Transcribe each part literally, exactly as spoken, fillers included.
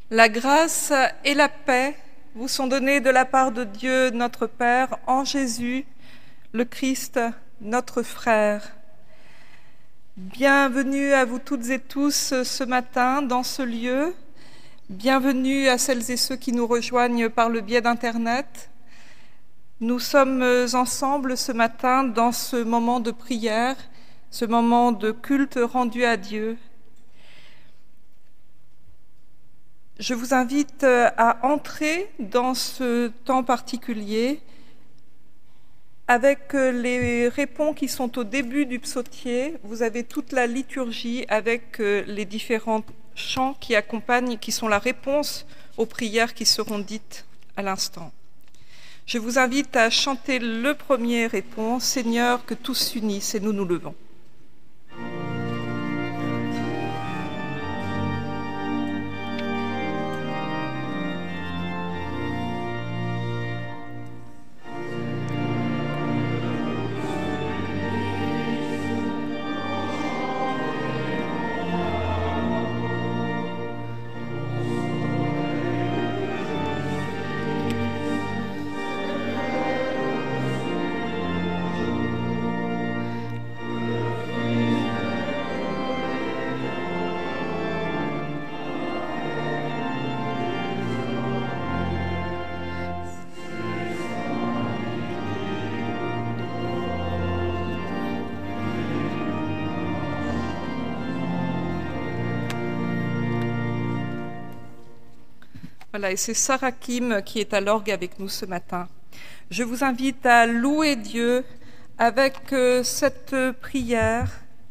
La grâce et la paix vous sont données de la part de Dieu notre Père en Jésus, le Christ, notre frère. Bienvenue à vous toutes et tous ce matin dans ce lieu. Bienvenue à celles et ceux qui nous rejoignent par le biais d'Internet. Nous sommes ensemble ce matin dans ce moment de prière, ce moment de culte rendu à Dieu. Je vous invite à entrer dans ce temps particulier avec les répons qui sont au début du psautier. Vous avez toute la liturgie avec les différents chants qui accompagnent, qui sont la réponse aux prières qui seront dites à l'instant. Je vous invite à chanter le premier répon, « Seigneur, que tous s'unissent » et nous nous levons. Voilà, et c'est Sarah Kim qui est à l'orgue avec nous ce matin. Je vous invite à louer Dieu avec cette prière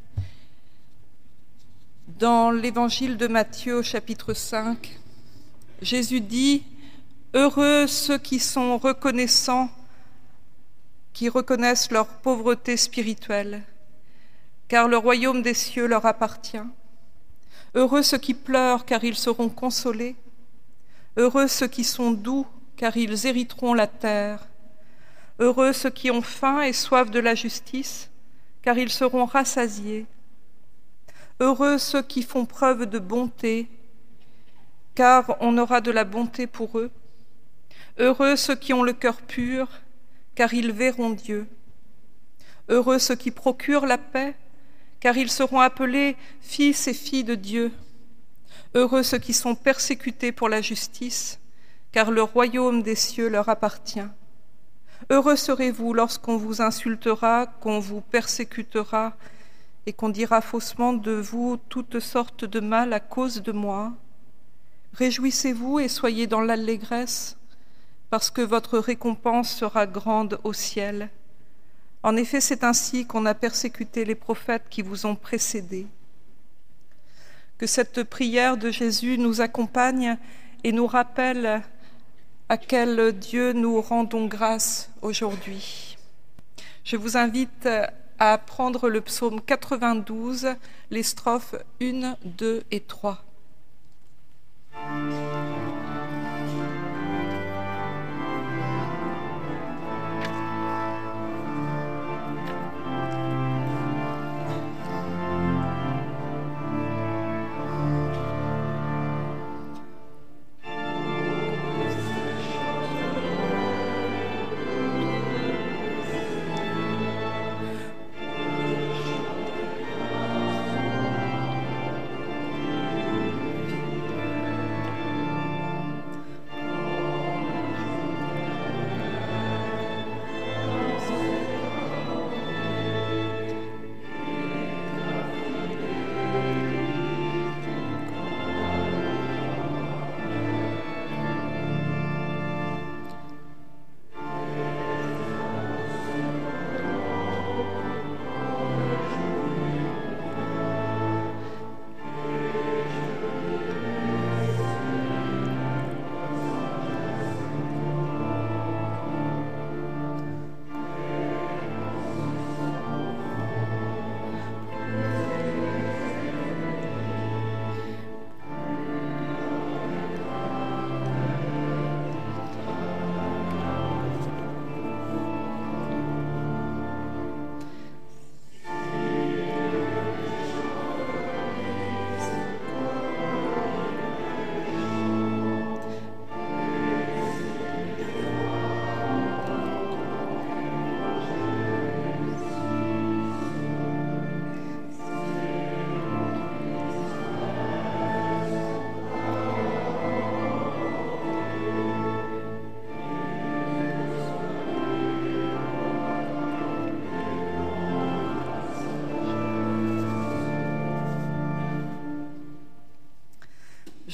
dans l'évangile de Matthieu au chapitre cinq. Jésus dit « Heureux ceux qui sont reconnaissants, qui reconnaissent leur pauvreté spirituelle, car le royaume des cieux leur appartient. Heureux ceux qui pleurent, car ils seront consolés. Heureux ceux qui sont doux, car ils hériteront la terre. Heureux ceux qui ont faim et soif de la justice, car ils seront rassasiés. Heureux ceux qui font preuve de bonté, car on aura de la bonté pour eux. Heureux ceux qui ont le cœur pur, car ils verront Dieu. Heureux ceux qui procurent la paix, car ils seront appelés fils et filles de Dieu. Heureux ceux qui sont persécutés pour la justice, car le royaume des cieux leur appartient. Heureux serez-vous lorsqu'on vous insultera, qu'on vous persécutera et qu'on dira faussement de vous toutes sortes de mal à cause de moi. Réjouissez-vous et soyez dans l'allégresse, parce que votre récompense sera grande au ciel. En effet, c'est ainsi qu'on a persécuté les prophètes qui vous ont précédés. » Que cette prière de Jésus nous accompagne et nous rappelle à quel Dieu nous rendons grâce aujourd'hui. Je vous invite à prendre le psaume quatre-vingt-douze, les strophes un, deux et trois.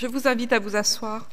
Je vous invite à vous asseoir.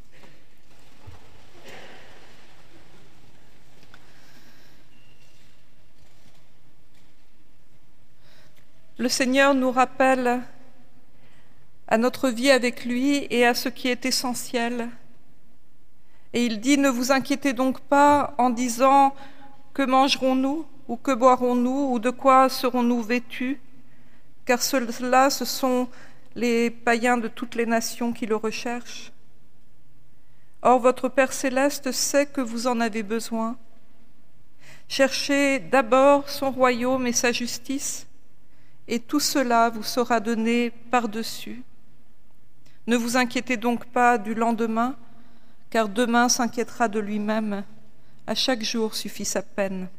Le Seigneur nous rappelle à notre vie avec lui et à ce qui est essentiel. Et il dit, ne vous inquiétez donc pas en disant « Que mangerons-nous ou que boirons-nous ou de quoi serons-nous vêtus ?» Car ceux-là, ce sont les païens de toutes les nations qui le recherchent. Or, votre Père céleste sait que vous en avez besoin. Cherchez d'abord son royaume et sa justice, et tout cela vous sera donné par-dessus. Ne vous inquiétez donc pas du lendemain, car demain s'inquiétera de lui-même. À chaque jour suffit sa peine.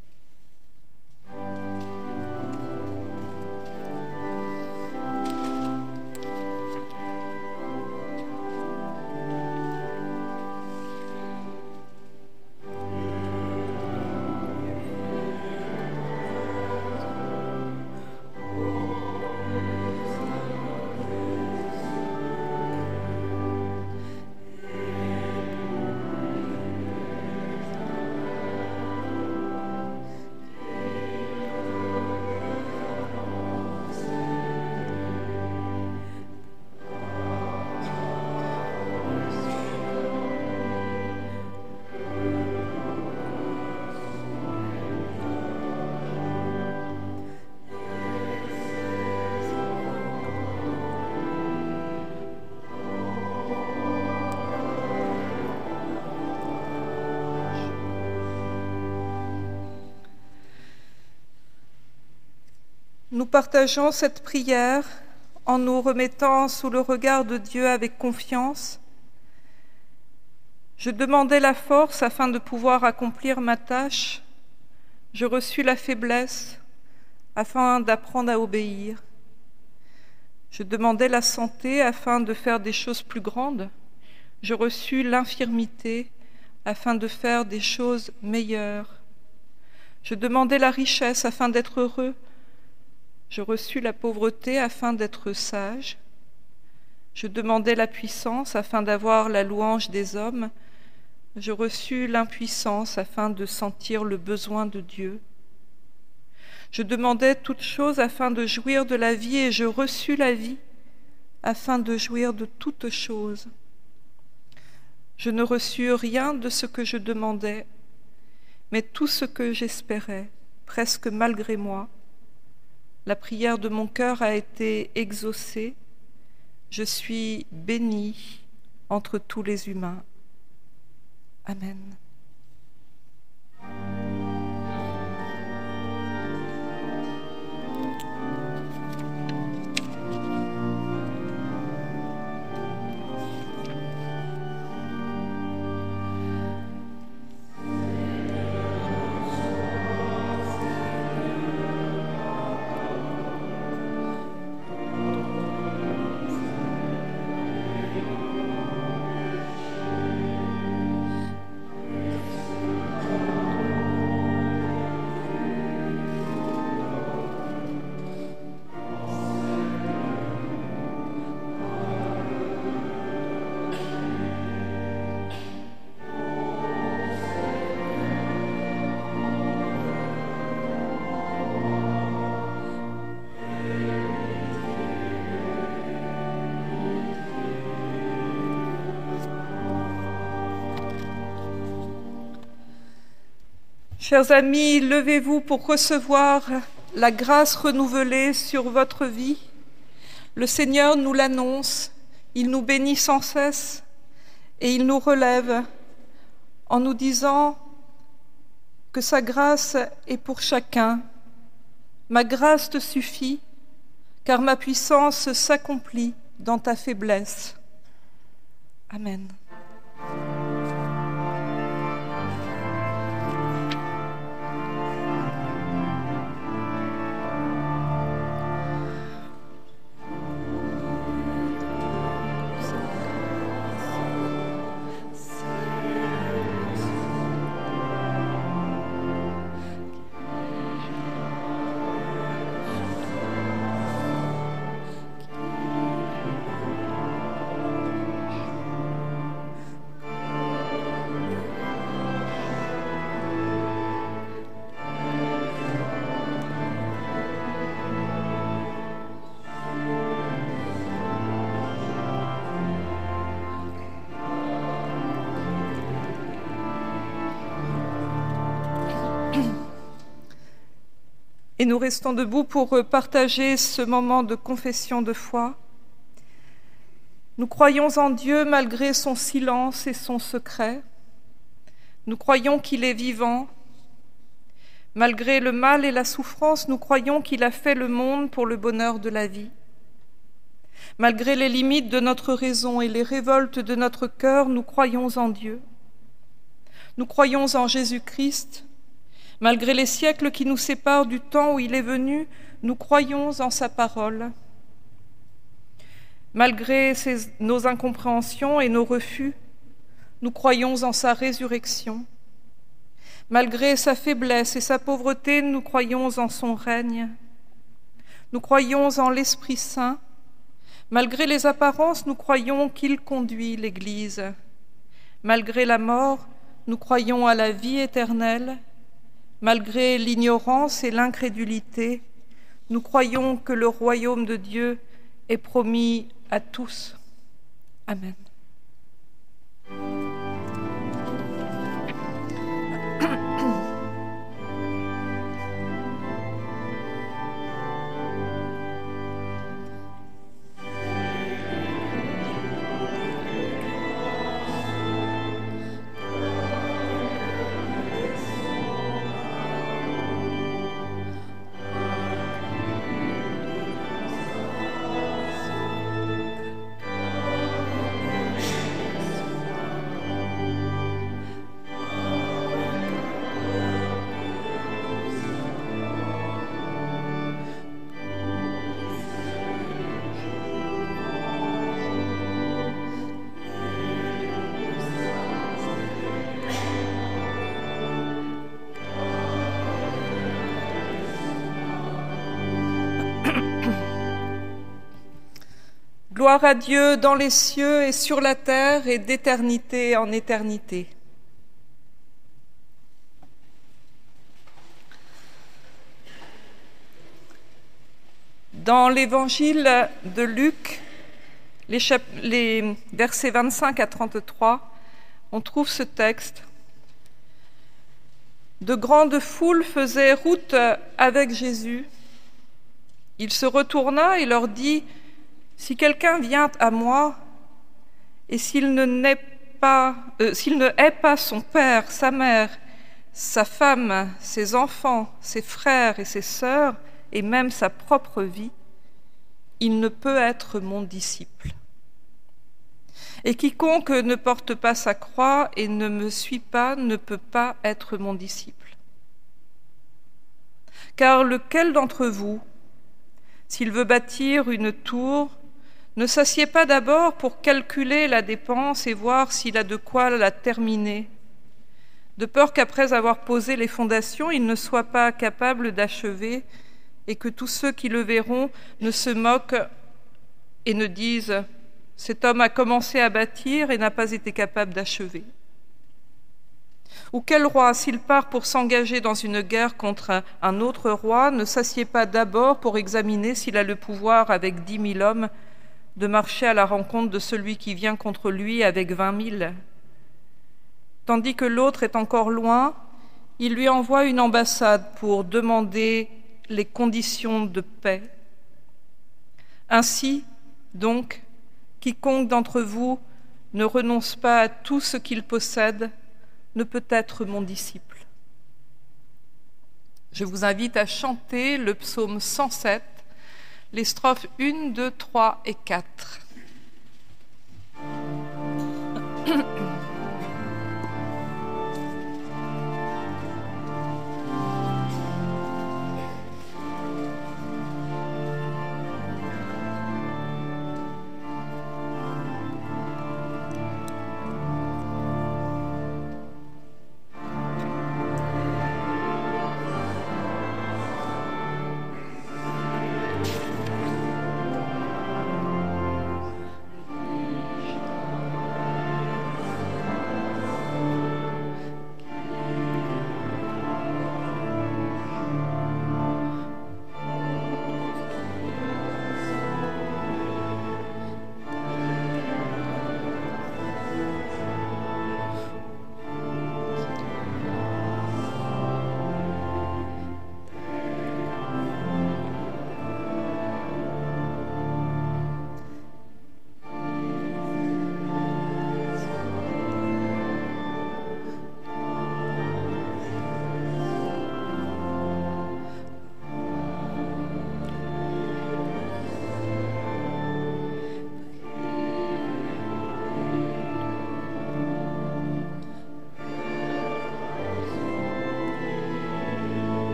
Nous partageons cette prière en nous remettant sous le regard de Dieu avec confiance. Je demandais la force afin de pouvoir accomplir ma tâche. Je reçus la faiblesse afin d'apprendre à obéir. Je demandais la santé afin de faire des choses plus grandes. Je reçus l'infirmité afin de faire des choses meilleures. Je demandais la richesse afin d'être heureux. Je reçus la pauvreté afin d'être sage. Je demandais la puissance afin d'avoir la louange des hommes. Je reçus l'impuissance afin de sentir le besoin de Dieu. Je demandais toutes choses afin de jouir de la vie, et je reçus la vie afin de jouir de toutes choses. Je ne reçus rien de ce que je demandais, mais tout ce que j'espérais, presque malgré moi. La prière de mon cœur a été exaucée. Je suis bénie entre tous les humains. Amen. Chers amis, levez-vous pour recevoir la grâce renouvelée sur votre vie. Le Seigneur nous l'annonce, il nous bénit sans cesse et il nous relève en nous disant que sa grâce est pour chacun. Ma grâce te suffit, car ma puissance s'accomplit dans ta faiblesse. Amen. Et nous restons debout pour partager ce moment de confession de foi. Nous croyons en Dieu malgré son silence et son secret. Nous croyons qu'il est vivant. Malgré le mal et la souffrance, nous croyons qu'il a fait le monde pour le bonheur de la vie. Malgré les limites de notre raison et les révoltes de notre cœur, nous croyons en Dieu. Nous croyons en Jésus-Christ. Malgré les siècles qui nous séparent du temps où il est venu, nous croyons en sa parole. Malgré ces, nos incompréhensions et nos refus, nous croyons en sa résurrection. Malgré sa faiblesse et sa pauvreté, nous croyons en son règne. Nous croyons en l'Esprit Saint. Malgré les apparences, nous croyons qu'il conduit l'Église. Malgré la mort, nous croyons à la vie éternelle. Malgré l'ignorance et l'incrédulité, nous croyons que le royaume de Dieu est promis à tous. Amen. Gloire à Dieu dans les cieux et sur la terre et d'éternité en éternité. Dans l'évangile de Luc, les, chap- les versets vingt-cinq à trente-trois, on trouve ce texte. De grandes foules faisaient route avec Jésus. Il se retourna et leur dit: si quelqu'un vient à moi, et s'il ne, n'est pas, euh, s'il ne hait pas son père, sa mère, sa femme, ses enfants, ses frères et ses sœurs, et même sa propre vie, il ne peut être mon disciple. Et quiconque ne porte pas sa croix et ne me suit pas ne peut pas être mon disciple. Car lequel d'entre vous, s'il veut bâtir une tour, ne s'assied pas d'abord pour calculer la dépense et voir s'il a de quoi la terminer, de peur qu'après avoir posé les fondations, il ne soit pas capable d'achever et que tous ceux qui le verront ne se moquent et ne disent « Cet homme a commencé à bâtir et n'a pas été capable d'achever ». Ou quel roi, s'il part pour s'engager dans une guerre contre un autre roi, ne s'assied pas d'abord pour examiner s'il a le pouvoir avec dix mille hommes de marcher à la rencontre de celui qui vient contre lui avec vingt mille. Tandis que l'autre est encore loin, il lui envoie une ambassade pour demander les conditions de paix. Ainsi, donc, quiconque d'entre vous ne renonce pas à tout ce qu'il possède ne peut être mon disciple. Je vous invite à chanter le psaume cent sept, les strophes un, deux, trois et quatre.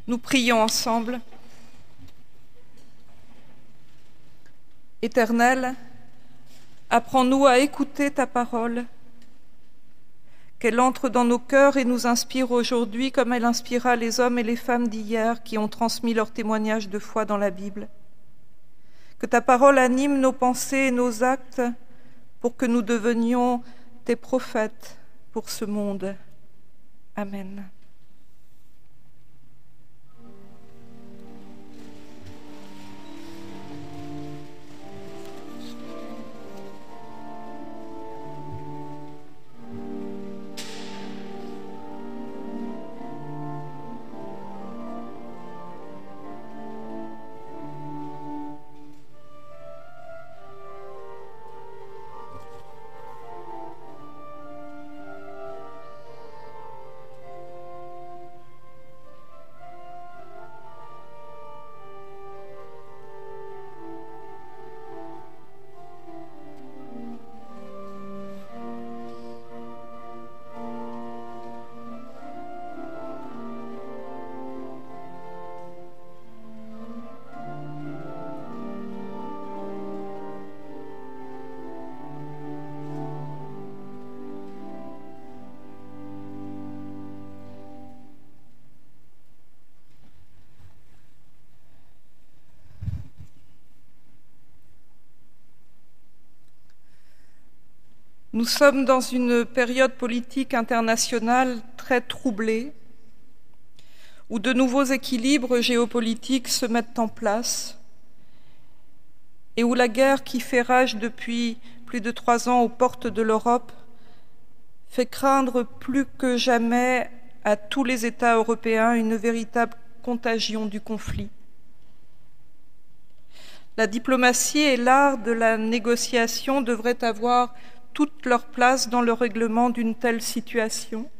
Nous prions ensemble. Éternel, apprends-nous à écouter ta parole, qu'elle entre dans nos cœurs et nous inspire aujourd'hui comme elle inspira les hommes et les femmes d'hier qui ont transmis leur témoignage de foi dans la Bible. Que ta parole anime nos pensées et nos actes pour que nous devenions tes prophètes pour ce monde. Amen. Nous sommes dans une période politique internationale très troublée, où de nouveaux équilibres géopolitiques se mettent en place et où la guerre qui fait rage depuis plus de trois ans aux portes de l'Europe fait craindre plus que jamais à tous les États européens une véritable contagion du conflit. La diplomatie et l'art de la négociation devraient avoir toute leur place dans le règlement d'une telle situation.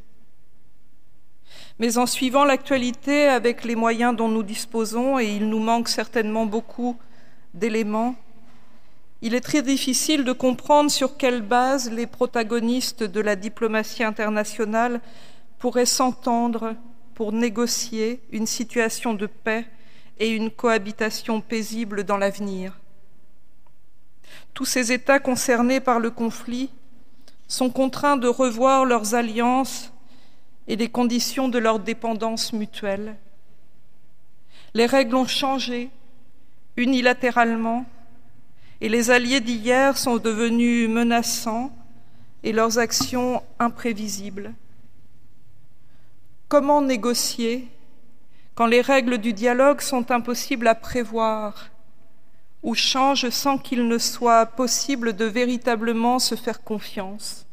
Mais en suivant l'actualité avec les moyens dont nous disposons, et il nous manque certainement beaucoup d'éléments, il est très difficile de comprendre sur quelle base les protagonistes de la diplomatie internationale pourraient s'entendre pour négocier une situation de paix et une cohabitation paisible dans l'avenir. Tous ces États concernés par le conflit sont contraints de revoir leurs alliances et les conditions de leur dépendance mutuelle. Les règles ont changé unilatéralement et les alliés d'hier sont devenus menaçants et leurs actions imprévisibles. Comment négocier quand les règles du dialogue sont impossibles à prévoir ou changent sans qu'il ne soit possible de véritablement se faire confiance?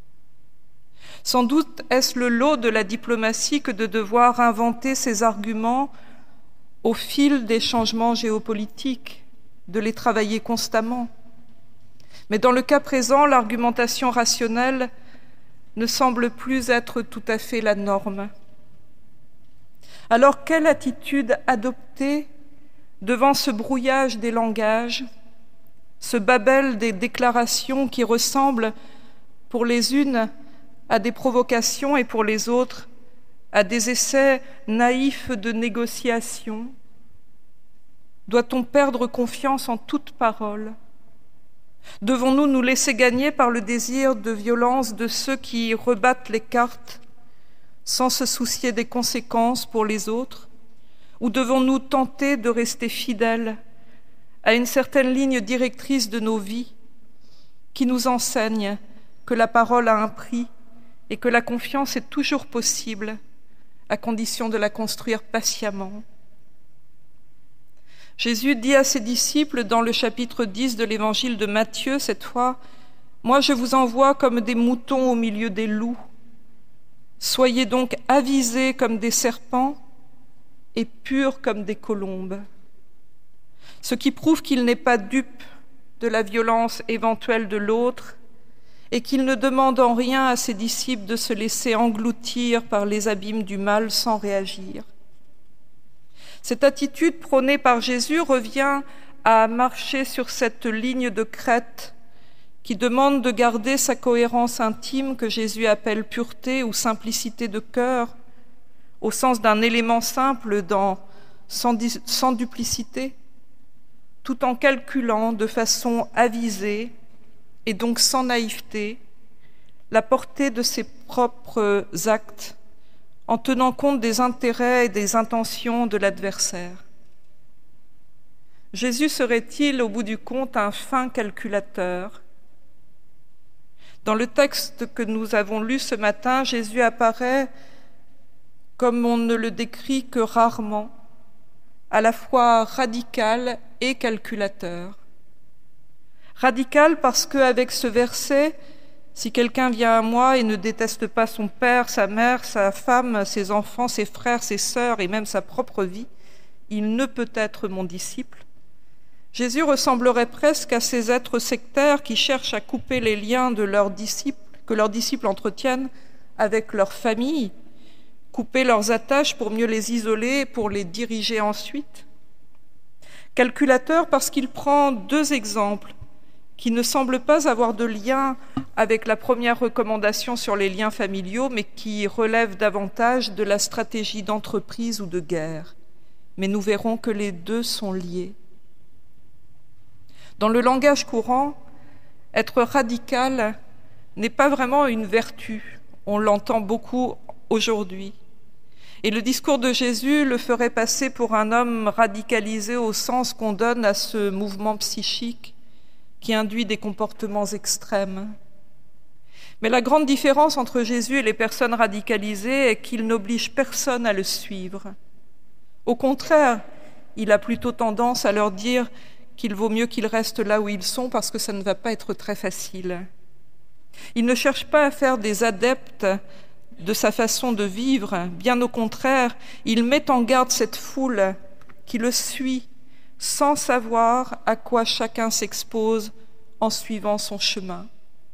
Sans doute est-ce le lot de la diplomatie que de devoir inventer ses arguments au fil des changements géopolitiques, de les travailler constamment. Mais dans le cas présent, l'argumentation rationnelle ne semble plus être tout à fait la norme. Alors, quelle attitude adopter devant ce brouillage des langages, ce babel des déclarations qui ressemblent pour les unes à des provocations et pour les autres à des essais naïfs de négociation? Doit-on perdre confiance en toute parole? Devons-nous nous laisser gagner par le désir de violence de ceux qui rebattent les cartes sans se soucier des conséquences pour les autres? Ou devons-nous tenter de rester fidèles à une certaine ligne directrice de nos vies qui nous enseigne que la parole a un prix et que la confiance est toujours possible à condition de la construire patiemment? Jésus dit à ses disciples dans le chapitre dix de l'évangile de Matthieu, cette fois, « Moi je vous envoie comme des moutons au milieu des loups. Soyez donc avisés comme des serpents et purs comme des colombes. » Ce qui prouve qu'il n'est pas dupe de la violence éventuelle de l'autre et qu'il ne demande en rien à ses disciples de se laisser engloutir par les abîmes du mal sans réagir. Cette attitude prônée par Jésus revient à marcher sur cette ligne de crête qui demande de garder sa cohérence intime que Jésus appelle pureté ou simplicité de cœur, au sens d'un élément simple dans, sans, sans duplicité, tout en calculant de façon avisée et donc sans naïveté la portée de ses propres actes, en tenant compte des intérêts et des intentions de l'adversaire. Jésus serait-il, au bout du compte, un fin calculateur ? Dans le texte que nous avons lu ce matin, Jésus apparaît, comme on ne le décrit que rarement, à la fois radical et calculateur. Radical parce qu'avec ce verset, si quelqu'un vient à moi et ne déteste pas son père, sa mère, sa femme, ses enfants, ses frères, ses sœurs et même sa propre vie, il ne peut être mon disciple. Jésus ressemblerait presque à ces êtres sectaires qui cherchent à couper les liens de leurs disciples, que leurs disciples entretiennent avec leur famille, couper leurs attaches pour mieux les isoler et pour les diriger ensuite. Calculateur parce qu'il prend deux exemples qui ne semblent pas avoir de lien avec la première recommandation sur les liens familiaux, mais qui relèvent davantage de la stratégie d'entreprise ou de guerre. Mais nous verrons que les deux sont liés. Dans le langage courant, être radical n'est pas vraiment une vertu. On l'entend beaucoup aujourd'hui. Et le discours de Jésus le ferait passer pour un homme radicalisé au sens qu'on donne à ce mouvement psychique qui induit des comportements extrêmes. Mais la grande différence entre Jésus et les personnes radicalisées est qu'il n'oblige personne à le suivre. Au contraire, il a plutôt tendance à leur dire qu'il vaut mieux qu'ils restent là où ils sont parce que ça ne va pas être très facile. Il ne cherche pas à faire des adeptes de sa façon de vivre, bien au contraire, il met en garde cette foule qui le suit sans savoir à quoi chacun s'expose en suivant son chemin.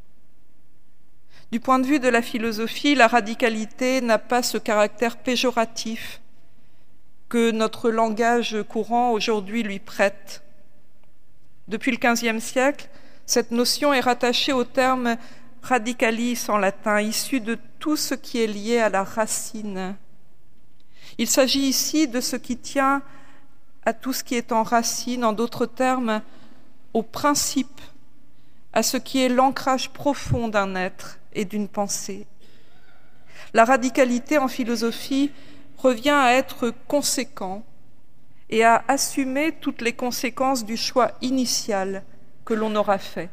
Du point de vue de la philosophie, la radicalité n'a pas ce caractère péjoratif que notre langage courant aujourd'hui lui prête. Depuis le quinzième siècle, cette notion est rattachée au terme radicalis en latin, issu de tout ce qui est lié à la racine. Il s'agit ici de ce qui tient à tout ce qui est en racine, en d'autres termes, au principe, à ce qui est l'ancrage profond d'un être et d'une pensée. La radicalité en philosophie revient à être conséquent et à assumer toutes les conséquences du choix initial que l'on aura fait.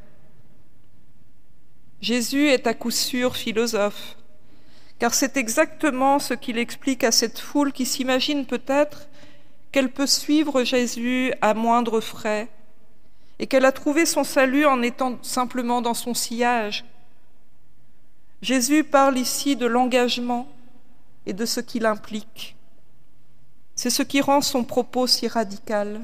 Jésus est à coup sûr philosophe, car c'est exactement ce qu'il explique à cette foule qui s'imagine peut-être qu'elle peut suivre Jésus à moindre frais et qu'elle a trouvé son salut en étant simplement dans son sillage. Jésus parle ici de l'engagement et de ce qu'il implique. C'est ce qui rend son propos si radical.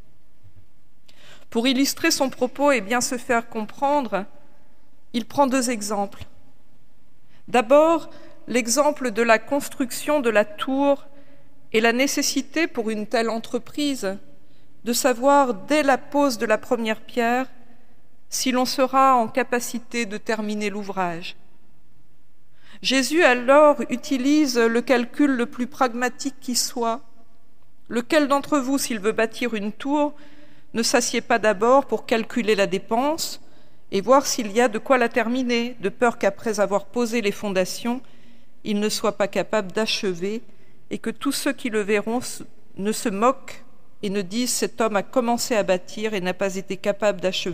Pour illustrer son propos et bien se faire comprendre, il prend deux exemples. D'abord, l'exemple de la construction de la tour et la nécessité pour une telle entreprise de savoir dès la pose de la première pierre si l'on sera en capacité de terminer l'ouvrage. Jésus alors utilise le calcul le plus pragmatique qui soit. Lequel d'entre vous, s'il veut bâtir une tour, ne s'assied pas d'abord pour calculer la dépense et voir s'il y a de quoi la terminer, de peur qu'après avoir posé les fondations, il ne soit pas capable d'achever et que tous ceux qui le verront ne se moquent et ne disent « cet homme a commencé à bâtir et n'a pas été capable d'achever ».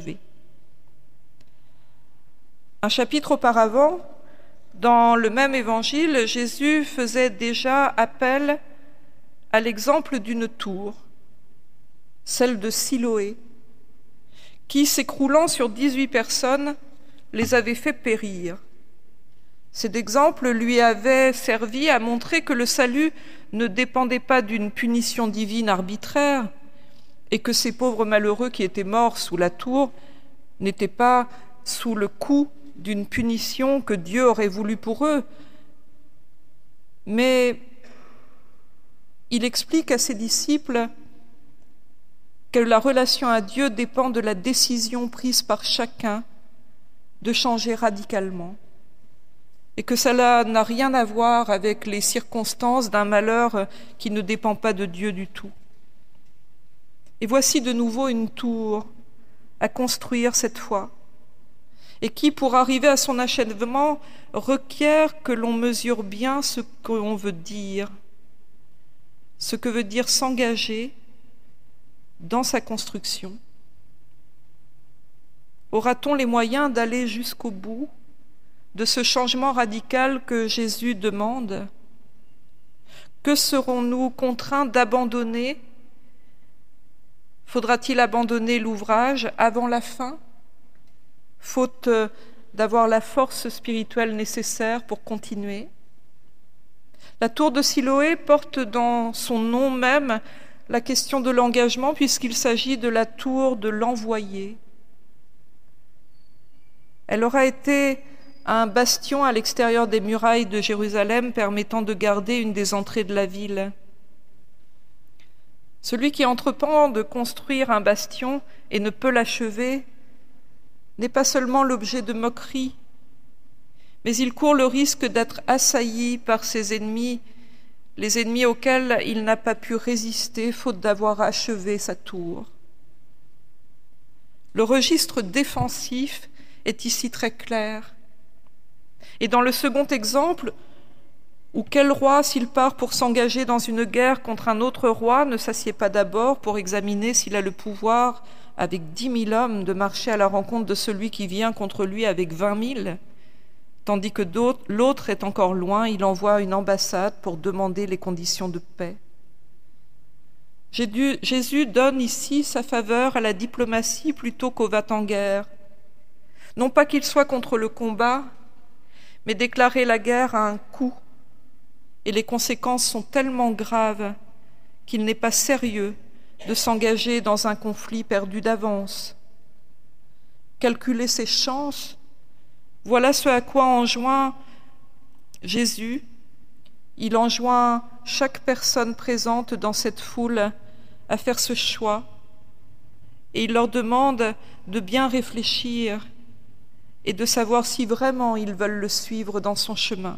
Un chapitre auparavant, dans le même évangile, Jésus faisait déjà appel à l'exemple d'une tour, celle de Siloé, qui, s'écroulant sur dix-huit personnes, les avait fait périr. Cet exemple lui avait servi à montrer que le salut ne dépendait pas d'une punition divine arbitraire et que ces pauvres malheureux qui étaient morts sous la tour n'étaient pas sous le coup d'une punition que Dieu aurait voulu pour eux. Mais il explique à ses disciples que la relation à Dieu dépend de la décision prise par chacun de changer radicalement. et que cela n'a rien à voir avec les circonstances d'un malheur qui ne dépend pas de Dieu du tout. Et voici de nouveau une tour à construire cette fois, et qui, pour arriver à son achèvement, requiert que l'on mesure bien ce que l'on veut dire, ce que veut dire s'engager dans sa construction. Aura-t-on les moyens d'aller jusqu'au bout de ce changement radical que Jésus demande? Que serons-nous contraints d'abandonner? Faudra-t-il abandonner l'ouvrage avant la fin, faute d'avoir la force spirituelle nécessaire pour continuer? La tour de Siloé porte dans son nom même la question de l'engagement, puisqu'il s'agit de la tour de l'envoyé. Elle aura été un bastion à l'extérieur des murailles de Jérusalem, permettant de garder une des entrées de la ville. Celui qui entreprend de construire un bastion et ne peut l'achever n'est pas seulement l'objet de moqueries, mais il court le risque d'être assailli par ses ennemis, les ennemis auxquels il n'a pas pu résister faute d'avoir achevé sa tour. Le registre défensif est ici très clair. Et dans le second exemple, où quel roi, s'il part pour s'engager dans une guerre contre un autre roi, ne s'assied pas d'abord pour examiner s'il a le pouvoir, avec dix mille hommes, de marcher à la rencontre de celui qui vient contre lui avec vingt mille, tandis que l'autre est encore loin, il envoie une ambassade pour demander les conditions de paix. Jésus donne ici sa faveur à la diplomatie plutôt qu'au va-t-en-guerre. Non pas qu'il soit contre le combat, mais déclarer la guerre a un coût, et les conséquences sont tellement graves qu'il n'est pas sérieux de s'engager dans un conflit perdu d'avance. Calculer ses chances, voilà ce à quoi enjoint Jésus. Il enjoint chaque personne présente dans cette foule à faire ce choix, et il leur demande de bien réfléchir et de savoir si vraiment ils veulent le suivre dans son chemin.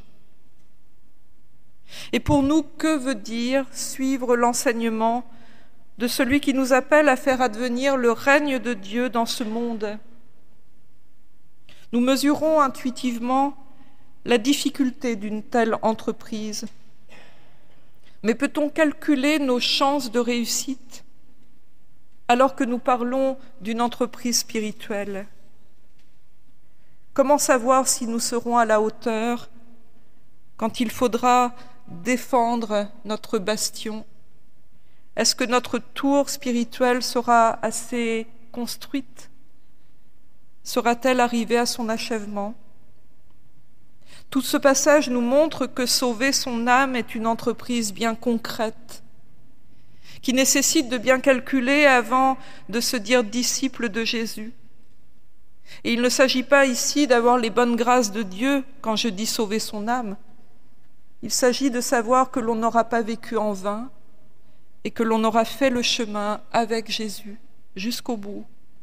Et pour nous, que veut dire suivre l'enseignement de celui qui nous appelle à faire advenir le règne de Dieu dans ce monde? Nous mesurons intuitivement la difficulté d'une telle entreprise. Mais peut-on calculer nos chances de réussite alors que nous parlons d'une entreprise spirituelle? Comment savoir si nous serons à la hauteur quand il faudra défendre notre bastion? Est-ce que notre tour spirituelle sera assez construite? Sera-t-elle arrivée à son achèvement? Tout ce passage nous montre que sauver son âme est une entreprise bien concrète, qui nécessite de bien calculer avant de se dire disciple de Jésus. Et il ne s'agit pas ici d'avoir les bonnes grâces de Dieu quand je dis sauver son âme. Il s'agit de savoir que l'on n'aura pas vécu en vain et que l'on aura fait le chemin avec Jésus jusqu'au bout.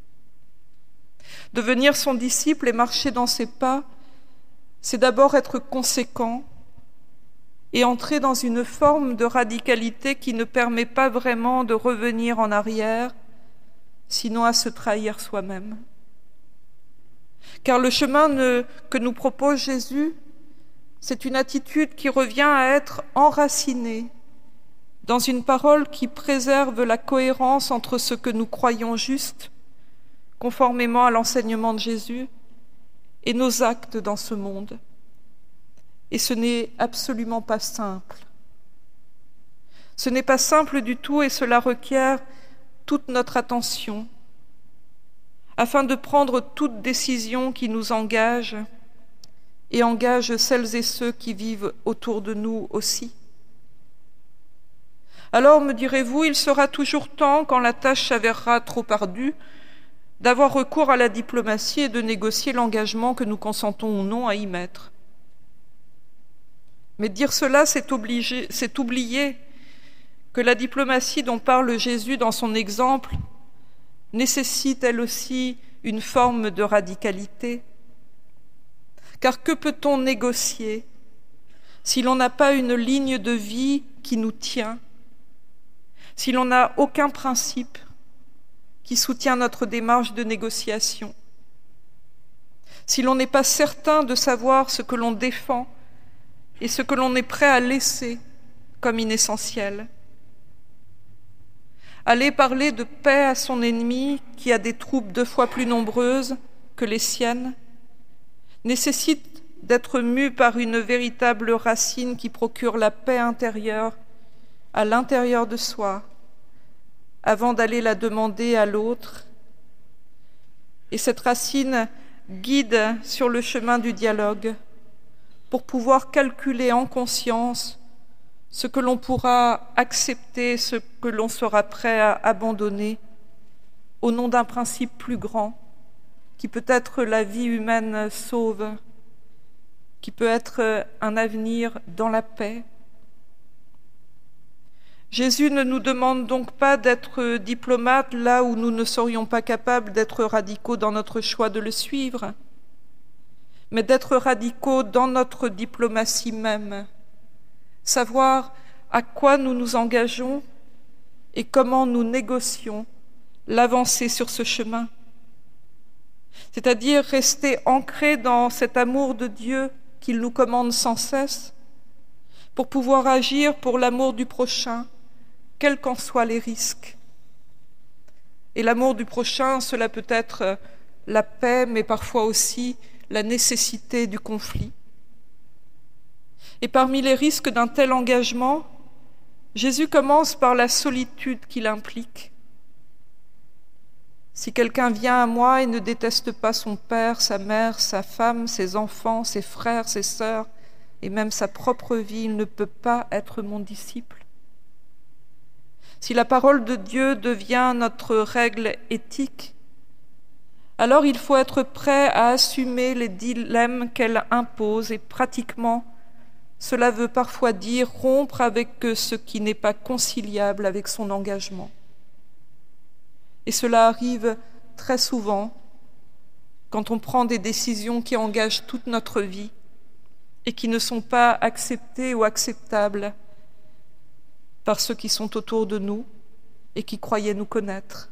Devenir son disciple et marcher dans ses pas, c'est d'abord être conséquent et entrer dans une forme de radicalité qui ne permet pas vraiment de revenir en arrière, sinon à se trahir soi-même. Car le chemin ne, que nous propose Jésus, c'est une attitude qui revient à être enracinée dans une parole qui préserve la cohérence entre ce que nous croyons juste, conformément à l'enseignement de Jésus, et nos actes dans ce monde. Et ce n'est absolument pas simple. Ce n'est pas simple du tout et cela requiert toute notre attention afin de prendre toute décision qui nous engage et engage celles et ceux qui vivent autour de nous aussi. Alors, me direz-vous, il sera toujours temps, quand la tâche s'avérera trop ardue, d'avoir recours à la diplomatie et de négocier l'engagement que nous consentons ou non à y mettre. Mais dire cela, c'est obliger, c'est oublier que la diplomatie dont parle Jésus dans son exemple nécessite elle aussi une forme de radicalité. Car que peut-on négocier si l'on n'a pas une ligne de vie qui nous tient, si l'on n'a aucun principe qui soutient notre démarche de négociation, si l'on n'est pas certain de savoir ce que l'on défend et ce que l'on est prêt à laisser comme inessentiel. Aller parler de paix à son ennemi qui a des troupes deux fois plus nombreuses que les siennes nécessite d'être mu par une véritable racine qui procure la paix intérieure à l'intérieur de soi, avant d'aller la demander à l'autre. Et cette racine guide sur le chemin du dialogue pour pouvoir calculer en conscience ce que l'on pourra accepter, ce que l'on sera prêt à abandonner au nom d'un principe plus grand qui peut être la vie humaine sauve, qui peut être un avenir dans la paix. Jésus ne nous demande donc pas d'être diplomates là où nous ne serions pas capables d'être radicaux dans notre choix de le suivre, mais d'être radicaux dans notre diplomatie même, savoir à quoi nous nous engageons et comment nous négocions l'avancée sur ce chemin, c'est-à-dire rester ancrés dans cet amour de Dieu qu'il nous commande sans cesse, pour pouvoir agir pour l'amour du prochain, quels qu'en soient les risques. Et l'amour du prochain, cela peut être la paix, mais parfois aussi la nécessité du conflit. Et parmi les risques d'un tel engagement, Jésus commence par la solitude qu'il implique. Si quelqu'un vient à moi et ne déteste pas son père, sa mère, sa femme, ses enfants, ses frères, ses sœurs, et même sa propre vie, il ne peut pas être mon disciple. Si la parole de Dieu devient notre règle éthique, alors il faut être prêt à assumer les dilemmes qu'elle impose, et pratiquement, cela veut parfois dire rompre avec ce qui n'est pas conciliable avec son engagement. Et cela arrive très souvent quand on prend des décisions qui engagent toute notre vie et qui ne sont pas acceptées ou acceptables par ceux qui sont autour de nous et qui croyaient nous connaître.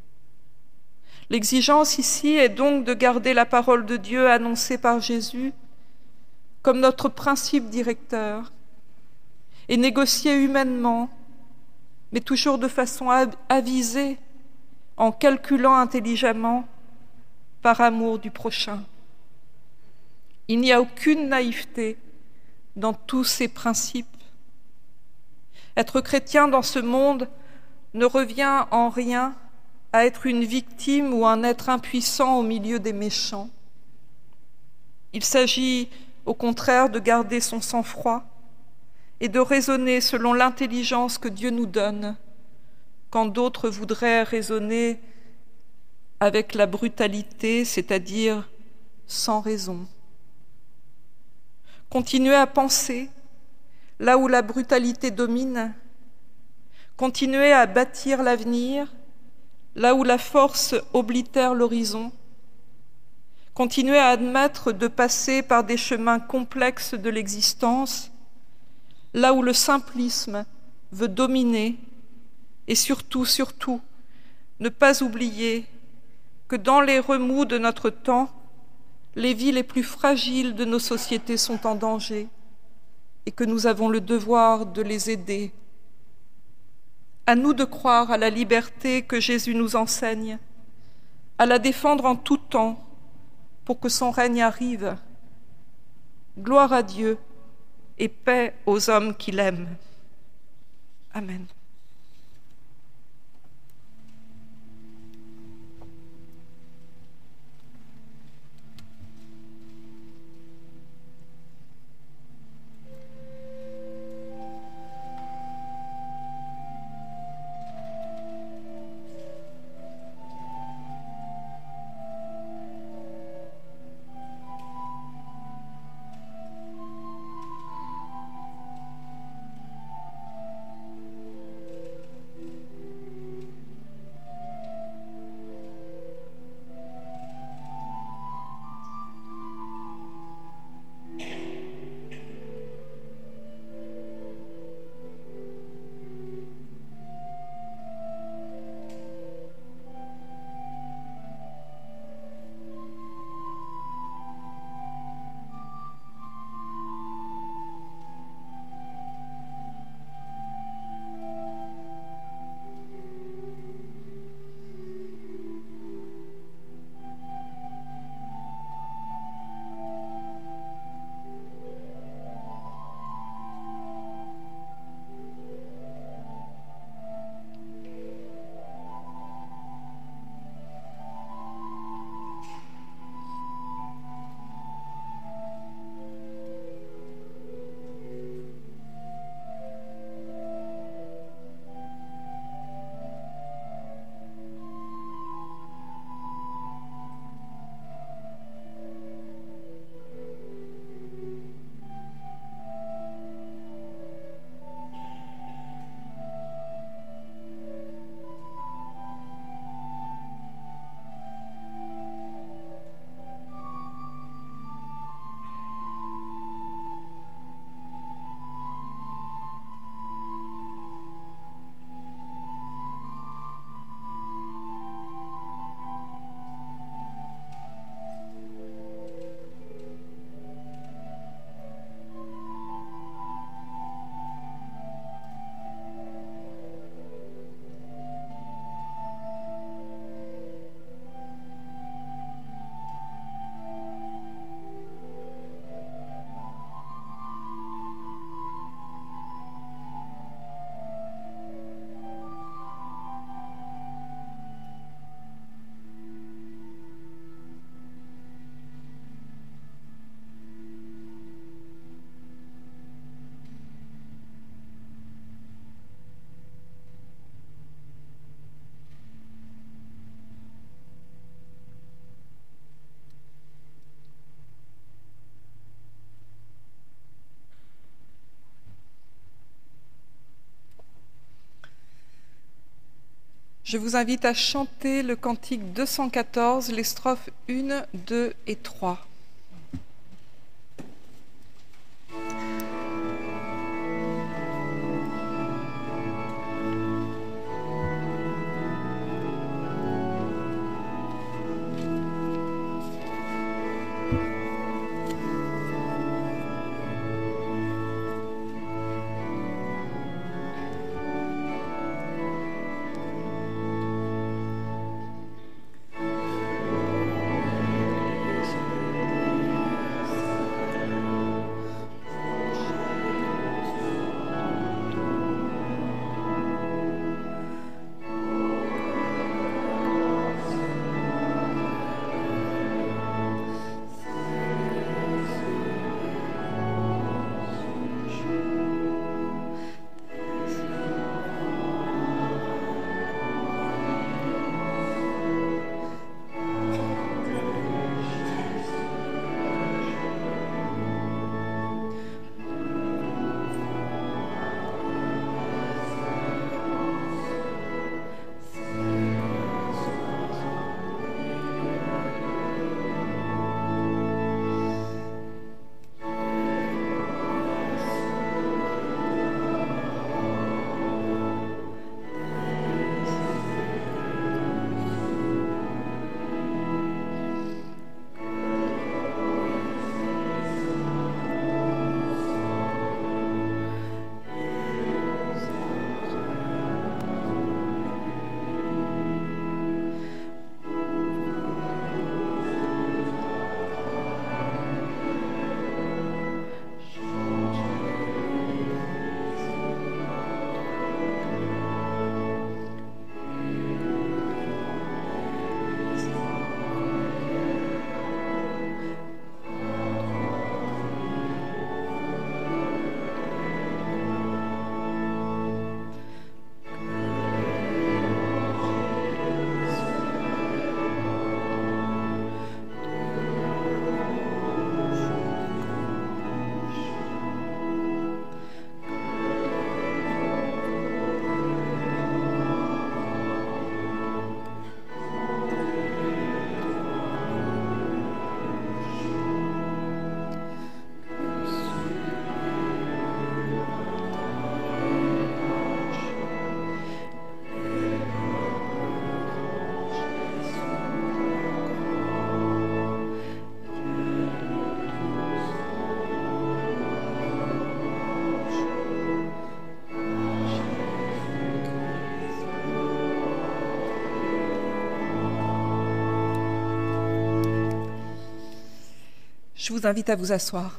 L'exigence ici est donc de garder la parole de Dieu annoncée par Jésus comme notre principe directeur et négocier humainement, mais toujours de façon avisée, en calculant intelligemment par amour du prochain. Il n'y a aucune naïveté dans tous ces principes. Être chrétien dans ce monde ne revient en rien à être une victime ou un être impuissant au milieu des méchants. Il s'agit au contraire de garder son sang-froid et de raisonner selon l'intelligence que Dieu nous donne, quand d'autres voudraient raisonner avec la brutalité, c'est-à-dire sans raison. Continuer à penser là où la brutalité domine, continuer à bâtir l'avenir là où la force oblitère l'horizon, continuer à admettre de passer par des chemins complexes de l'existence, là où le simplisme veut dominer, et surtout, surtout, ne pas oublier que dans les remous de notre temps, les vies les plus fragiles de nos sociétés sont en danger et que nous avons le devoir de les aider. À nous de croire à la liberté que Jésus nous enseigne, à la défendre en tout temps pour que son règne arrive. Gloire à Dieu et paix aux hommes qui l'aiment. Amen. Je vous invite à chanter le cantique deux cent quatorze, les strophes un, deux et trois. Je vous invite à vous asseoir.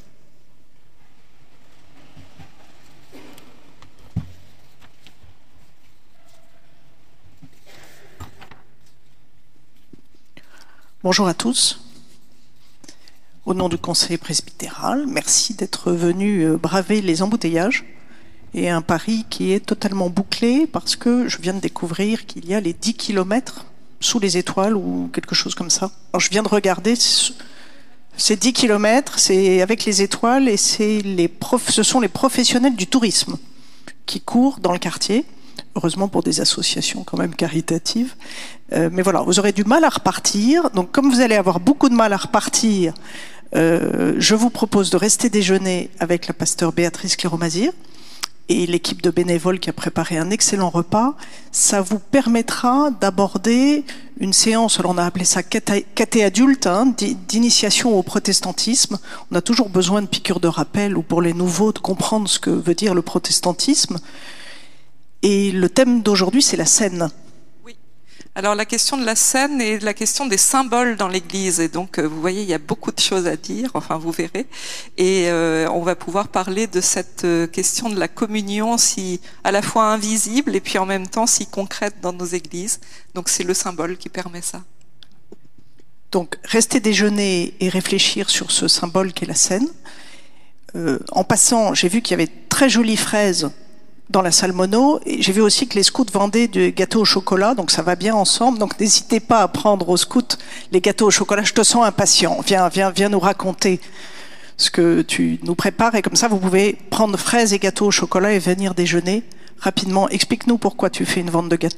Bonjour à tous. Au nom du Conseil presbytéral, merci d'être venus braver les embouteillages et un Paris qui est totalement bouclé parce que je viens de découvrir qu'il y a les dix kilomètres sous les étoiles ou quelque chose comme ça. Alors je viens de regarder ces dix kilomètres, c'est avec les étoiles et c'est les prof... ce sont les professionnels du tourisme qui courent dans le quartier. Heureusement pour des associations quand même caritatives. Euh, mais voilà, vous aurez du mal à repartir. Donc comme vous allez avoir beaucoup de mal à repartir, euh, je vous propose de rester déjeuner avec la pasteure Béatrice Cléro-Mazir et l'équipe de bénévoles qui a préparé un excellent repas. Ça vous permettra d'aborder une séance, alors on a appelé ça caté adulte, hein, d'initiation au protestantisme. On a toujours besoin de piqûres de rappel ou pour les nouveaux de comprendre ce que veut dire le protestantisme. Et le thème d'aujourd'hui, c'est la scène. Oui. Alors la question de la scène et la question des symboles dans l'Église. Et donc, vous voyez, il y a beaucoup de choses à dire, enfin vous verrez. Et euh, on va pouvoir parler de cette question de la communion, si à la fois invisible et puis en même temps si concrète dans nos églises. Donc c'est le symbole qui permet ça. Donc rester déjeuner et réfléchir sur ce symbole qu'est la scène. Euh, en passant, j'ai vu qu'il y avait de très jolies fraises dans la salle mono, et j'ai vu aussi que les scouts vendaient du gâteau au chocolat, donc ça va bien ensemble, donc n'hésitez pas à prendre aux scouts les gâteaux au chocolat. Je te sens impatient, viens, viens, viens nous raconter ce que tu nous prépares, et comme ça vous pouvez prendre fraises et gâteaux au chocolat et venir déjeuner rapidement. Explique-nous pourquoi tu fais une vente de gâteaux.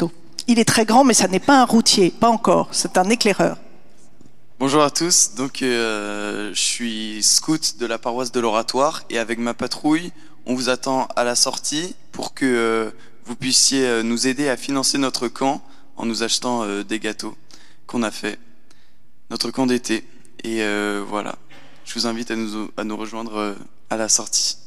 Il est très grand, mais ça n'est pas un routier, pas encore, c'est un éclaireur. Bonjour à tous, donc euh, je suis scout de la paroisse de l'Oratoire et avec ma patrouille, on vous attend à la sortie pour que euh, vous puissiez euh, nous aider à financer notre camp en nous achetant euh, des gâteaux qu'on a fait, notre camp d'été. Et euh, voilà, je vous invite à nous, à nous rejoindre euh, à la sortie.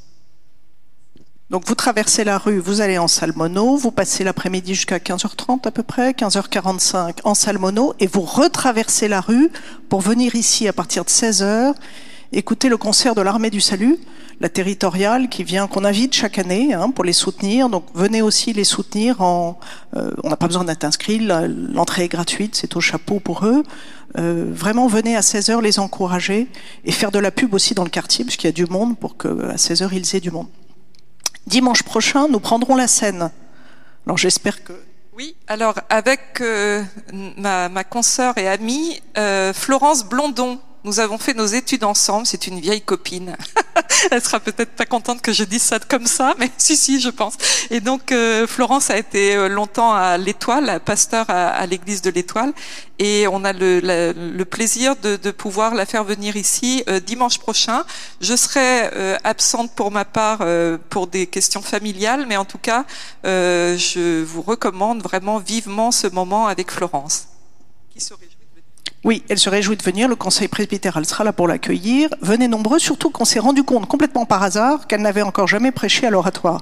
Donc vous traversez la rue, vous allez en Salmono, vous passez l'après-midi jusqu'à quinze heures trente à peu près, quinze heures quarante-cinq en Salmono, et vous retraversez la rue pour venir ici à partir de seize heures, écouter le concert de l'Armée du Salut, la territoriale qui vient, qu'on invite chaque année hein, pour les soutenir. Donc venez aussi les soutenir. En, euh, on n'a pas besoin d'être inscrit, l'entrée est gratuite, c'est au chapeau pour eux. Euh, vraiment venez à seize heures les encourager et faire de la pub aussi dans le quartier parce qu'il y a du monde pour qu'à seize heures ils aient du monde. Dimanche prochain, nous prendrons la scène. Alors j'espère que... Oui, alors avec euh, ma, ma consoeur et amie euh, Florence Blondon, nous avons fait nos études ensemble, c'est une vieille copine. Elle sera peut-être pas contente que je dise ça comme ça, mais si, si, je pense. Et donc, euh, Florence a été longtemps à l'Étoile, pasteur à, à l'église de l'Étoile, et on a le, la, le plaisir de, de pouvoir la faire venir ici euh, dimanche prochain. Je serai euh, absente pour ma part euh, pour des questions familiales, mais en tout cas, euh, je vous recommande vraiment vivement ce moment avec Florence, qui se réjouit. Oui, elle se réjouit de venir, le conseil presbytéral sera là pour l'accueillir. Venez nombreux, surtout qu'on s'est rendu compte complètement par hasard qu'elle n'avait encore jamais prêché à l'oratoire.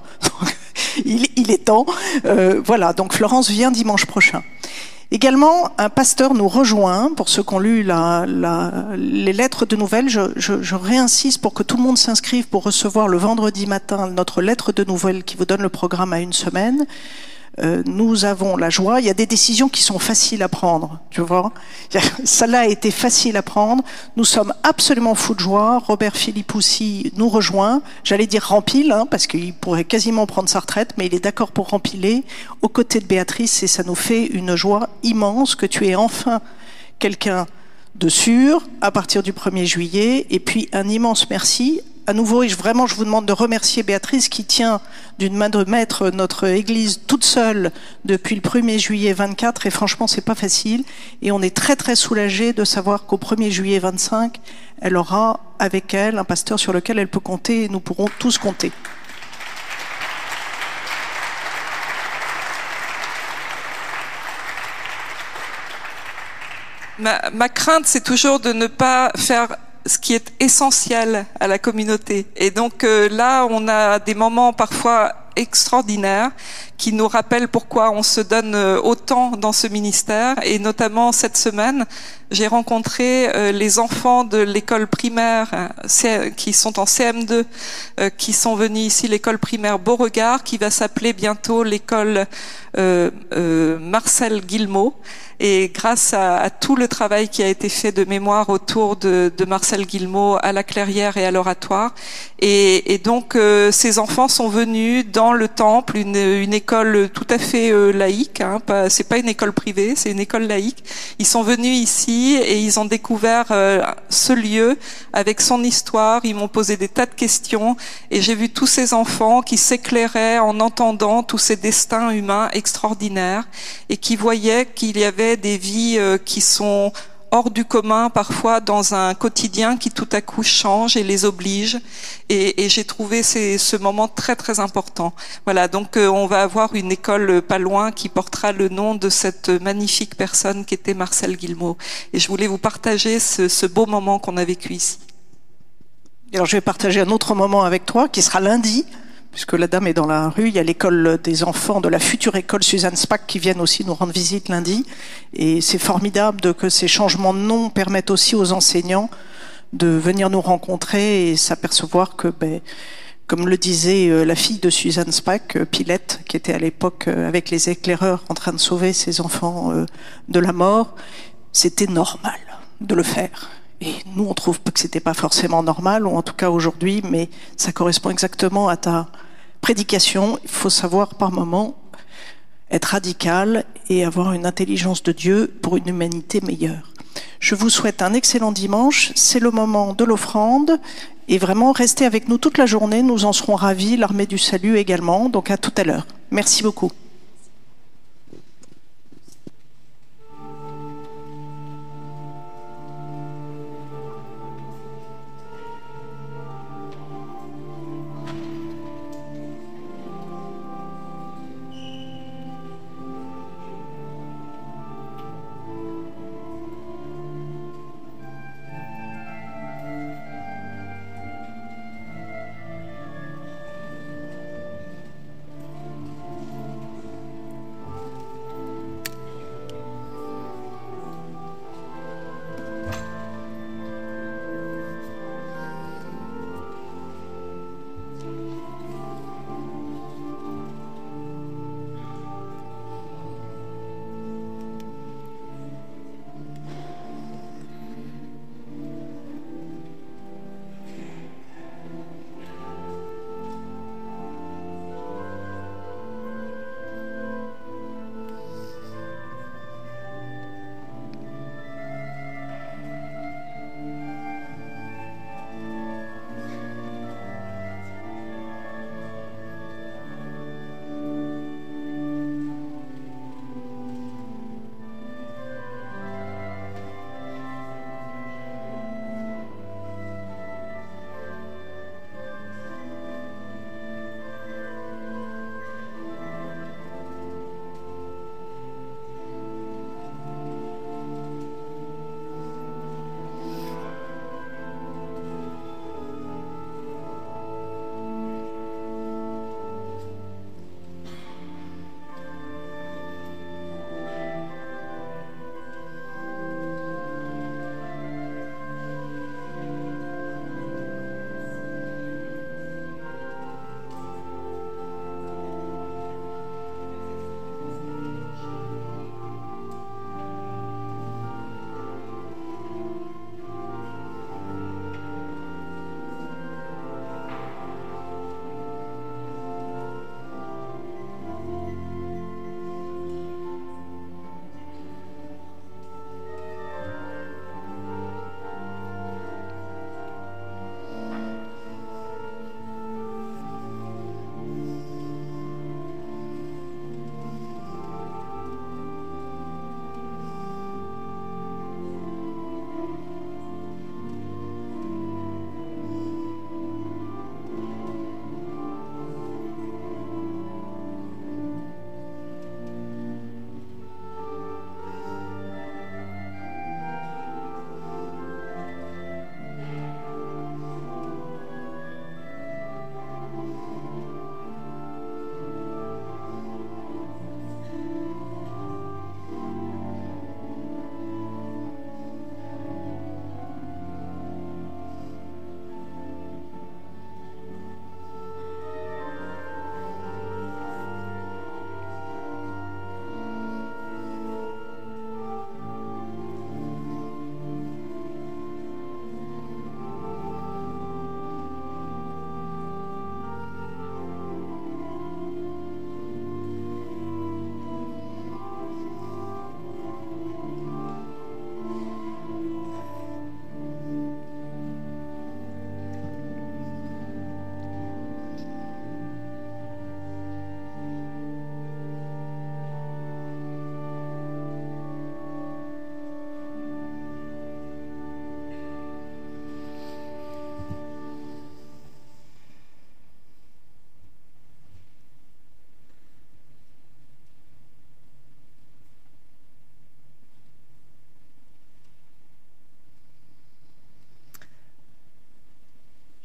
il, il est temps. Euh, voilà, donc Florence vient dimanche prochain. Également, un pasteur nous rejoint, pour ceux qui ont lu la, la, les lettres de nouvelles, je, je, je réinsiste pour que tout le monde s'inscrive pour recevoir le vendredi matin notre lettre de nouvelles qui vous donne le programme à une semaine. Euh, nous avons la joie, il y a des décisions qui sont faciles à prendre, tu vois. Celle-là a été facile à prendre. Nous sommes absolument fous de joie. Robert Philippoussi nous rejoint. J'allais dire rempile, hein, parce qu'il pourrait quasiment prendre sa retraite, mais il est d'accord pour rempiler aux côtés de Béatrice et ça nous fait une joie immense que tu aies enfin quelqu'un de sûr à partir du premier juillet. Et puis un immense merci à nouveau, et vraiment je vous demande de remercier Béatrice qui tient d'une main de maître notre église toute seule depuis le premier juillet vingt-quatre, et franchement c'est pas facile, et on est très très soulagés de savoir qu'au premier juillet vingt-cinq, elle aura avec elle un pasteur sur lequel elle peut compter, et nous pourrons tous compter. Ma, ma crainte, c'est toujours de ne pas faire ce qui est essentiel à la communauté. Et donc euh, là, on a des moments parfois extraordinaires qui nous rappellent pourquoi on se donne autant dans ce ministère. Et notamment cette semaine, j'ai rencontré euh, les enfants de l'école primaire euh, qui sont en C M deux, euh, qui sont venus ici, l'école primaire Beauregard, qui va s'appeler bientôt l'école euh, euh, Marcel Guillemot. Et grâce à, à tout le travail qui a été fait de mémoire autour de, de Marcel Guillemot à la Clairière et à l'Oratoire, et, et donc euh, ces enfants sont venus dans le temple, une, une école tout à fait euh, laïque, hein, pas, c'est pas une école privée, c'est une école laïque. Ils sont venus ici et ils ont découvert euh, ce lieu avec son histoire. Ils m'ont posé des tas de questions et j'ai vu tous ces enfants qui s'éclairaient en entendant tous ces destins humains extraordinaires et qui voyaient qu'il y avait des vies euh, qui sont hors du commun parfois dans un quotidien qui tout à coup change et les oblige, et, et j'ai trouvé ces, ce moment très très important. Voilà, donc euh, on va avoir une école pas loin qui portera le nom de cette magnifique personne qui était Marcel Guillemot, et je voulais vous partager ce, ce beau moment qu'on a vécu ici. Alors je vais partager un autre moment avec toi qui sera lundi, puisque la dame est dans la rue. Il y a l'école des enfants de la future école Suzanne Spack qui viennent aussi nous rendre visite lundi. Et c'est formidable de, que ces changements de nom permettent aussi aux enseignants de venir nous rencontrer et s'apercevoir que, ben, comme le disait euh, la fille de Suzanne Spack, euh, Pilette, qui était à l'époque euh, avec les éclaireurs en train de sauver ses enfants euh, de la mort, c'était normal de le faire. Et nous, on trouve que c'était pas forcément normal, ou en tout cas aujourd'hui, mais ça correspond exactement à ta prédication. Il faut savoir par moment être radical et avoir une intelligence de Dieu pour une humanité meilleure. Je vous souhaite un excellent dimanche. C'est le moment de l'offrande. Et vraiment, restez avec nous toute la journée. Nous en serons ravis. L'Armée du Salut également. Donc à tout à l'heure. Merci beaucoup.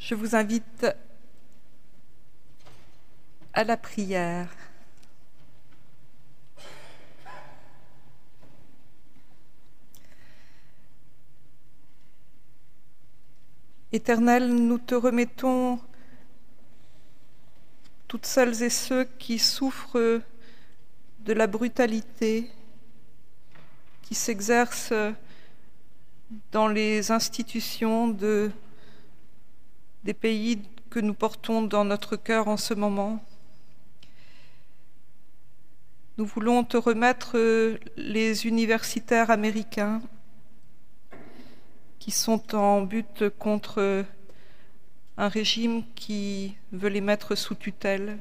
Je vous invite à la prière. Éternel, nous te remettons toutes celles et ceux qui souffrent de la brutalité qui s'exerce dans les institutions de, des pays que nous portons dans notre cœur en ce moment. Nous voulons te remettre les universitaires américains qui sont en butte contre un régime qui veut les mettre sous tutelle.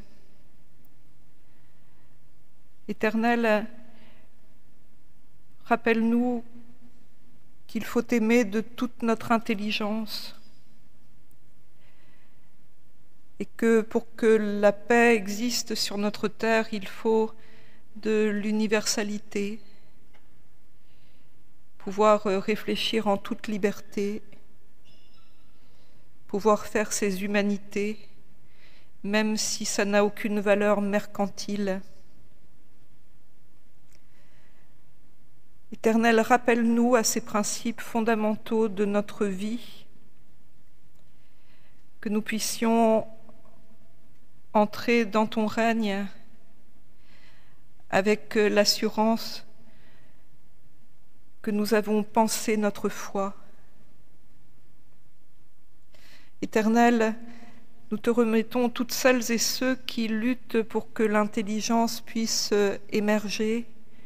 Éternel, rappelle-nous qu'il faut aimer de toute notre intelligence et que pour que la paix existe sur notre terre, il faut de l'universalité, pouvoir réfléchir en toute liberté, pouvoir faire ses humanités, même si ça n'a aucune valeur mercantile. Éternel, rappelle-nous à ces principes fondamentaux de notre vie, que nous puissions entrer dans ton règne avec l'assurance que nous avons pensé notre foi. Éternel, nous te remettons toutes celles et ceux qui luttent pour que l'intelligence puisse émerger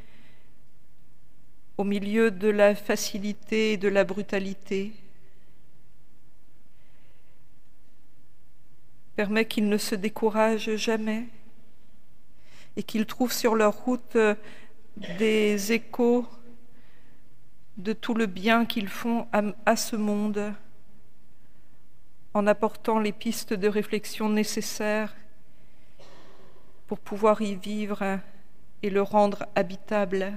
au milieu de la facilité et de la brutalité. Permets qu'ils ne se découragent jamais et qu'ils trouvent sur leur route des échos de tout le bien qu'ils font à, à ce monde, en apportant les pistes de réflexion nécessaires pour pouvoir y vivre et le rendre habitable.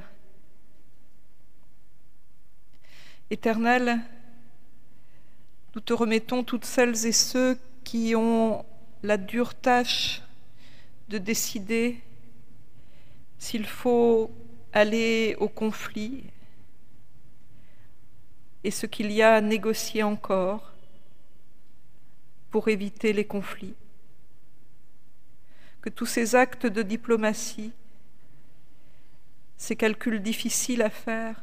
Éternel, nous te remettons toutes celles et ceux qui ont la dure tâche de décider s'il faut aller au conflit et ce qu'il y a à négocier encore pour éviter les conflits. Que tous ces actes de diplomatie, ces calculs difficiles à faire,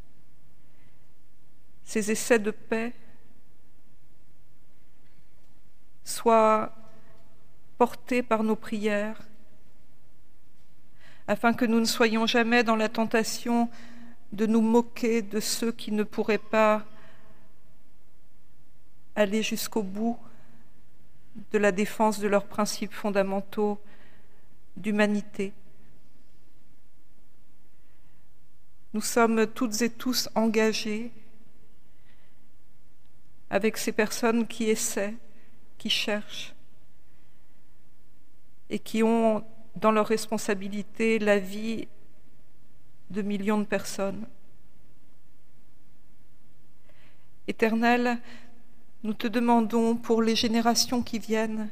ces essais de paix soient portés par nos prières, afin que nous ne soyons jamais dans la tentation de nous moquer de ceux qui ne pourraient pas aller jusqu'au bout de la défense de leurs principes fondamentaux d'humanité. Nous sommes toutes et tous engagés avec ces personnes qui essaient, qui cherchent et qui ont dans leur responsabilité la vie de millions de personnes. Éternel, nous te demandons pour les générations qui viennent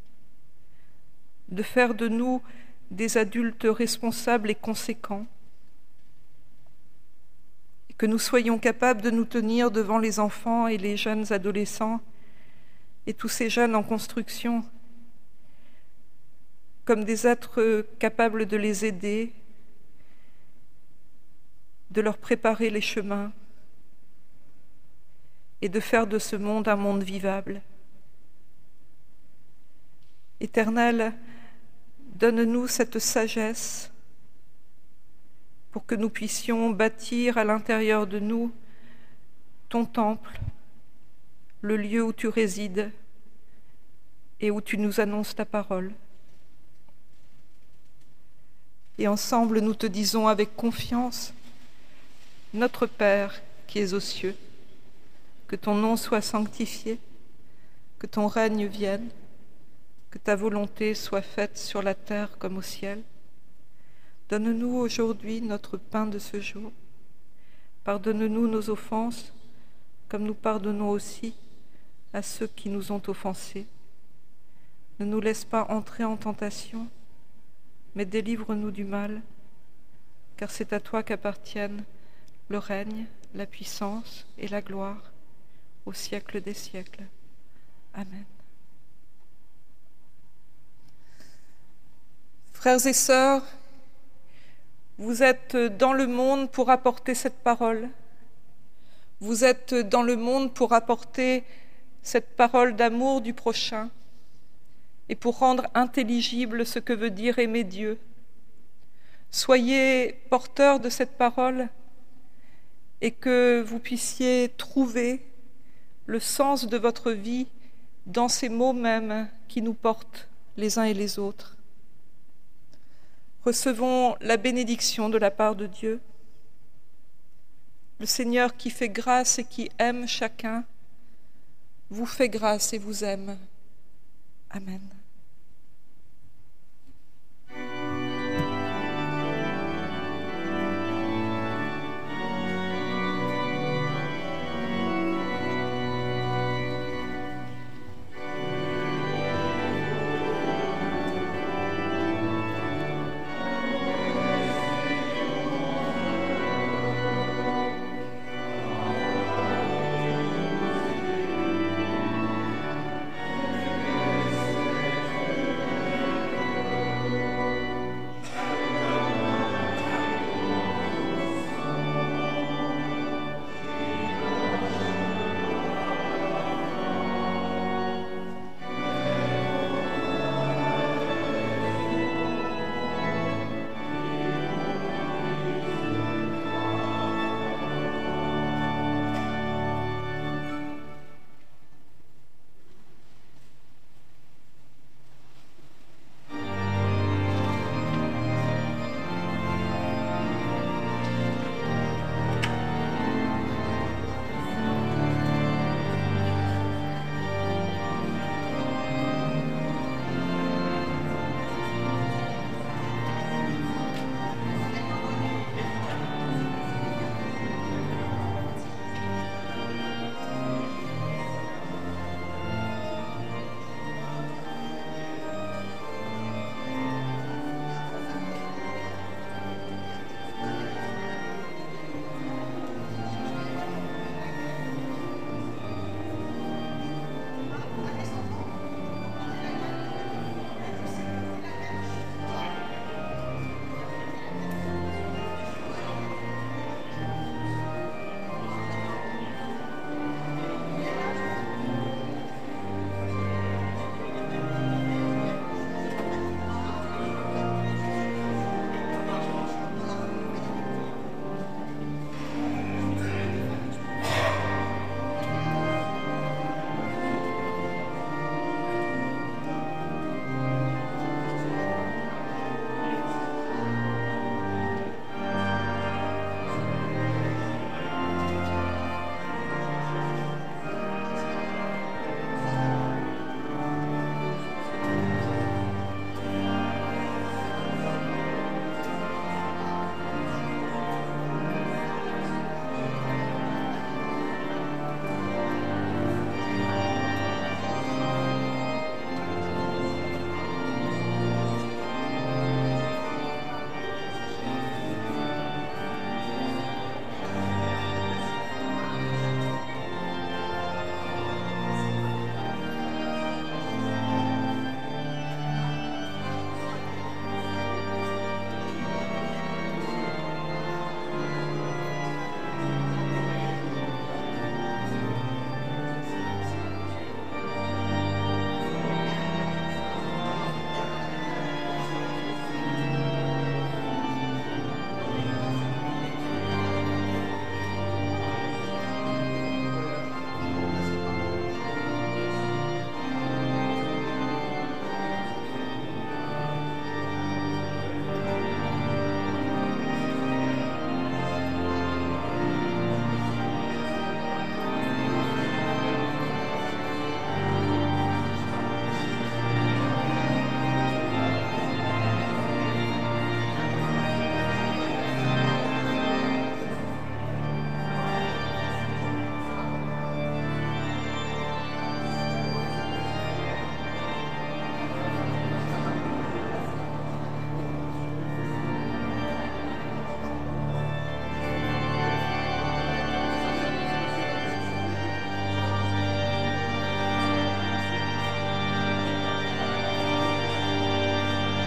de faire de nous des adultes responsables et conséquents, et que nous soyons capables de nous tenir devant les enfants et les jeunes adolescents et tous ces jeunes en construction comme des êtres capables de les aider, de leur préparer les chemins et de faire de ce monde un monde vivable. Éternel, donne-nous cette sagesse pour que nous puissions bâtir à l'intérieur de nous ton temple, le lieu où tu résides et où tu nous annonces ta parole. Et ensemble, nous te disons avec confiance, notre Père qui es aux cieux, que ton nom soit sanctifié, que ton règne vienne, que ta volonté soit faite sur la terre comme au ciel. Donne-nous aujourd'hui notre pain de ce jour. Pardonne-nous nos offenses, comme nous pardonnons aussi à ceux qui nous ont offensés. Ne nous laisse pas entrer en tentation, mais délivre-nous du mal, car c'est à toi qu'appartiennent le règne, la puissance et la gloire au siècle des siècles. Amen. Frères et sœurs, vous êtes dans le monde pour apporter cette parole. Vous êtes dans le monde pour apporter cette parole d'amour du prochain et pour rendre intelligible ce que veut dire aimer Dieu. Soyez porteurs de cette parole et que vous puissiez trouver le sens de votre vie dans ces mots mêmes qui nous portent les uns et les autres. Recevons la bénédiction de la part de Dieu. Le Seigneur qui fait grâce et qui aime chacun, vous fait grâce et vous aime. Amen.